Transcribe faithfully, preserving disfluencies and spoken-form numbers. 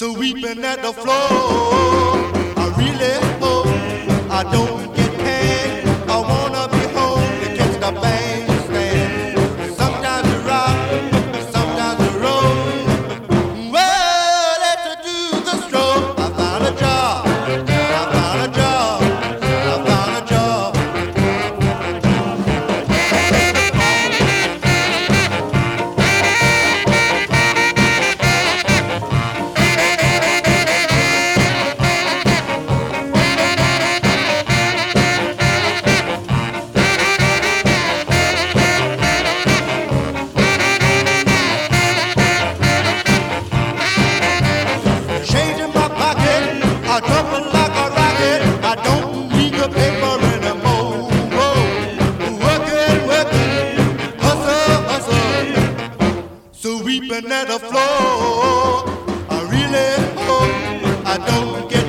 sweeping at the floor. I really hope I don't get paid. I wanna be home to catch the bandstand. Sometimes you rock, sometimes you roll. Well, let's do the stroke. I found a job. I found a job. I found a job. I drop it like a rocket. I don't need the paper anymore. Oh, working, working, hustle, hustle, sweeping at the floor. I really hope I don't get